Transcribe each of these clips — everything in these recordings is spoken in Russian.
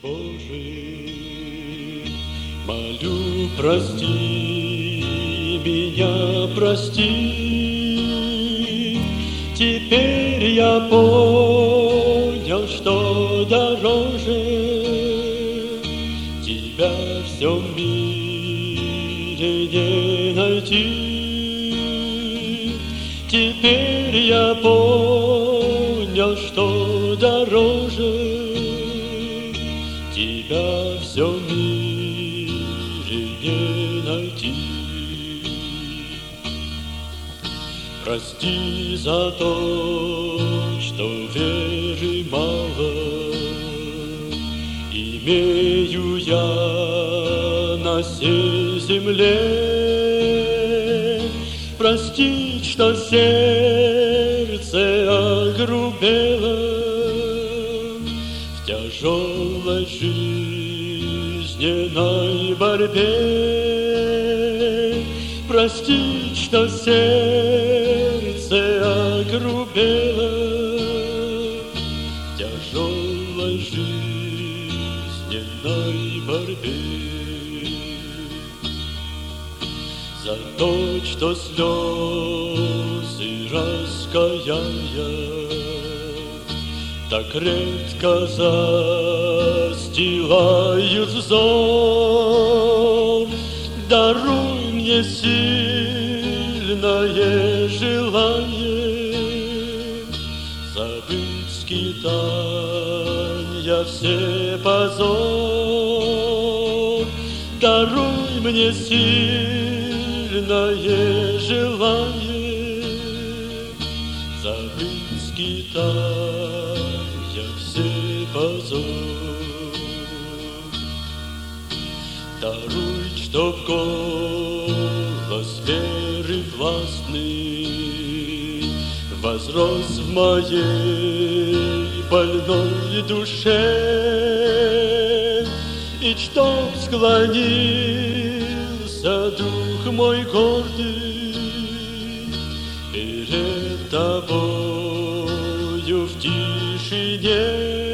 Боже, молю, прости меня, прости. Теперь я понял, что дороже тебя в всем мире не найти. Теперь я понял, что дороже тебя в всем мире не найти. Прости за то, что веры мало имею я на сей земле. Прости, что сердце огрубело в тяжелой жизненной борьбе. Прости, что сердце огрубело в тяжелой жизненной борьбе. За то, что слезы раскаяния так редко застилают взор, даруй мне сильное желание забыть скитанья все позор. Даруй мне сильное желание забыть скитанья все позор. Даруй, чтоб голос веры властный возрос в моей больной душе, и чтоб склонился дух мой гордый перед тобою в тишине,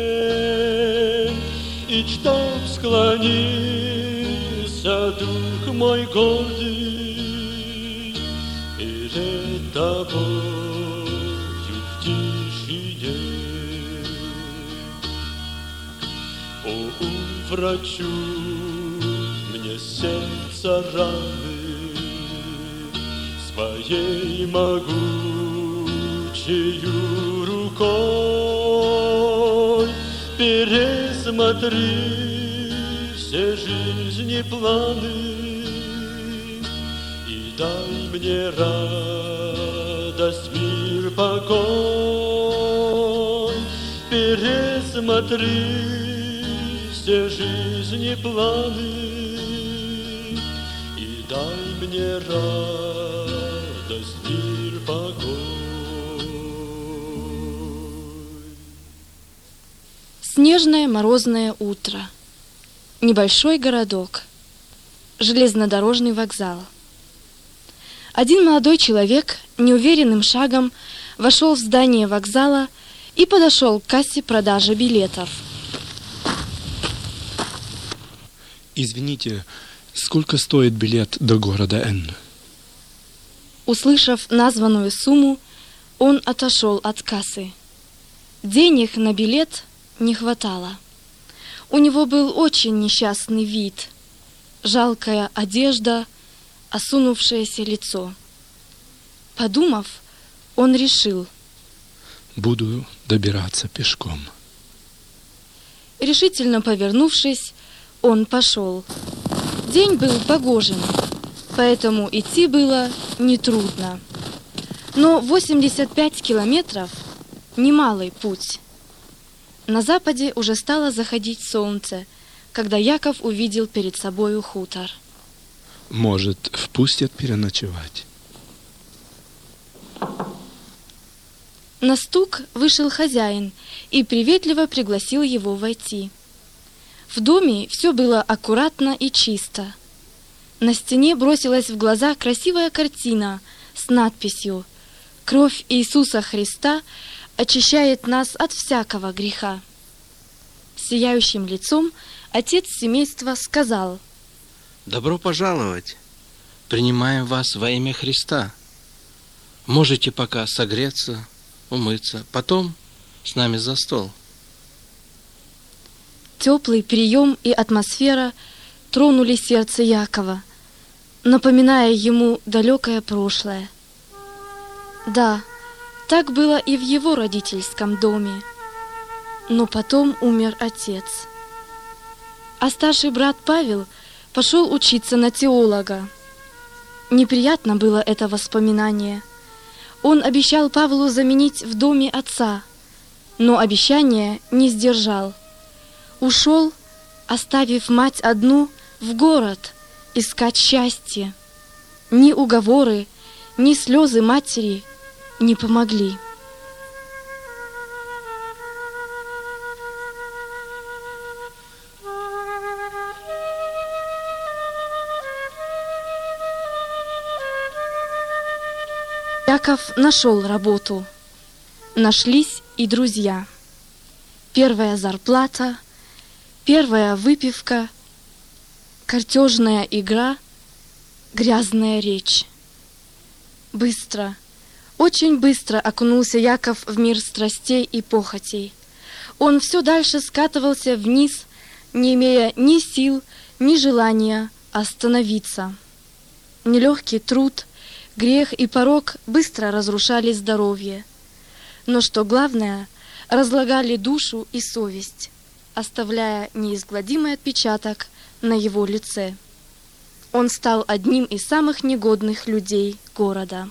и чтоб склонился дух мой гордый перед тобою в тишине. О, врачу мне сердце раны своей могучею рукой, пересмотри все жизни планы и дай мне радость, мир, покой. Пересмотри все жизни планы и дай мне радость, мир, покой. Снежное морозное утро. Небольшой городок. Железнодорожный вокзал. Один молодой человек неуверенным шагом вошел в здание вокзала и подошел к кассе продажи билетов. Извините, сколько стоит билет до города Н? Услышав названную сумму, он отошел от кассы. Денег на билет не хватало. У него был очень несчастный вид, жалкая одежда, осунувшееся лицо. Подумав, он решил: буду добираться пешком. Решительно повернувшись, он пошел. День был погожим, поэтому идти было нетрудно. Но 85 километров – немалый путь. На западе уже стало заходить солнце, когда Яков увидел перед собою хутор. Может, впустят переночевать? На стук вышел хозяин и приветливо пригласил его войти. В доме все было аккуратно и чисто. На стене бросилась в глаза красивая картина с надписью «Кровь Иисуса Христа очищает нас от всякого греха». сияющим лицом, отец семейства сказал: «Добро пожаловать! Принимаем вас во имя Христа. Можете пока согреться, умыться, потом с нами за стол». Теплый прием и атмосфера тронули сердце Якова, напоминая ему далекое прошлое. Да, так было и в его родительском доме. Но потом умер отец. А старший брат Павел пошел учиться на теолога. Неприятно было это воспоминание. Он обещал Павлу заменить в доме отца, но обещание не сдержал. Ушел, оставив мать одну в город искать счастье. Ни уговоры, ни слезы матери не помогли. Яков нашел работу. Нашлись и друзья. Первая зарплата, первая выпивка, картежная игра, грязная речь. Быстро, очень быстро окунулся Яков в мир страстей и похотей. Он все дальше скатывался вниз, не имея ни сил, ни желания остановиться. Нелегкий труд, грех и порок быстро разрушали здоровье. Но что главное, разлагали душу и совесть, оставляя неизгладимый отпечаток на его лице. Он стал одним из самых негодных людей города.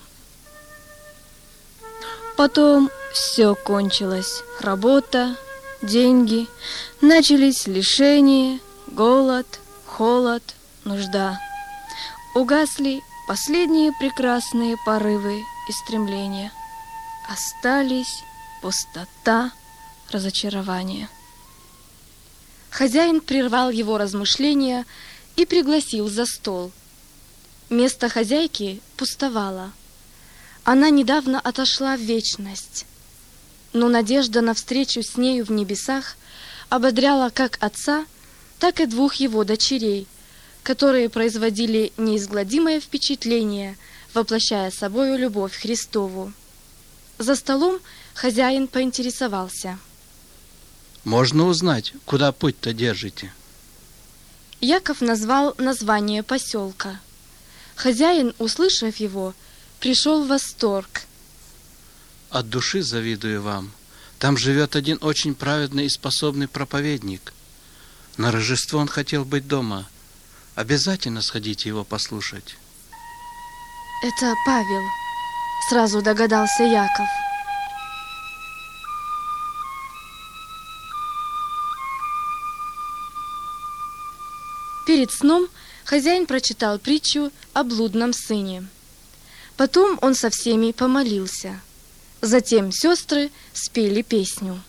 Потом все кончилось. Работа, деньги, начались лишения, голод, холод, нужда. Угасли последние прекрасные порывы и стремления. Остались пустота, разочарование. Хозяин прервал его размышления и пригласил за стол. Место хозяйки пустовало. Она недавно отошла в вечность. Но надежда на встречу с нею в небесах ободряла как отца, так и двух его дочерей, которые производили неизгладимое впечатление, воплощая собою любовь Христову. За столом хозяин поинтересовался: «Можно узнать, куда путь-то держите?» Яков назвал название поселка. Хозяин, услышав его, пришел в восторг. «От души завидую вам. Там живет один очень праведный и способный проповедник. На Рождество он хотел быть дома. Обязательно сходите его послушать». «Это Павел», — сразу догадался Яков. Перед сном хозяин прочитал притчу о блудном сыне. Потом он со всеми помолился. Затем сестры спели песню.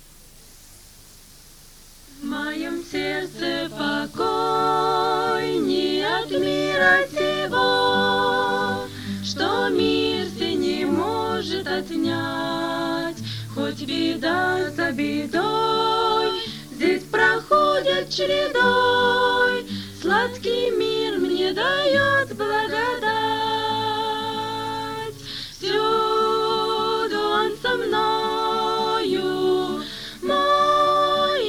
В моем сердце покой не от мира сего, что мир сей не может отнять. Хоть беда за бедой здесь проходят чередой, сладкий мир мне дает благодать. Всюду он со мною, мой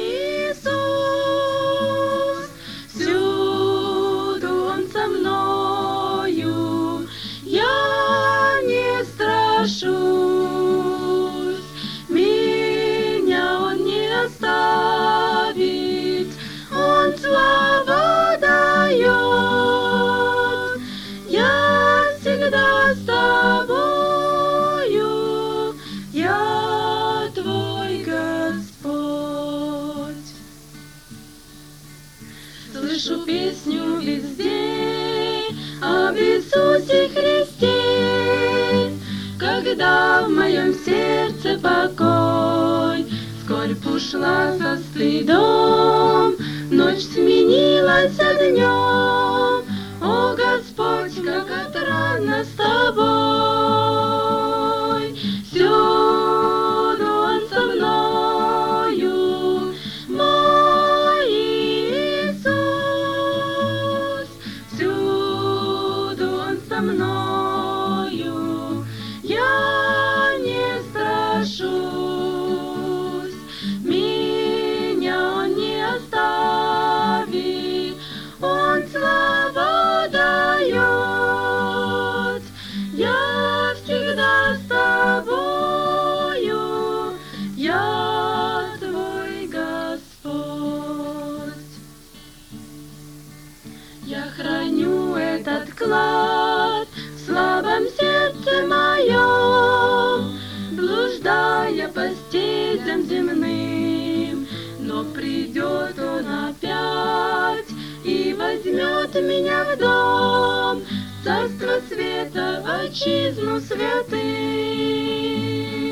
Иисус. Всюду он со мною, я не страшусь. Меня он не оставит, он славу дает. Я всегда с тобою, я твой Господь. Слышу песню везде об Иисусе Христе, когда в моем сердце покой. Скорбь ушла со стыдом, ночь сменилась днем. О, Господь, как отрадно с тобой. Всюду он со мною, мой меня в дом, царство света, отчизну святых.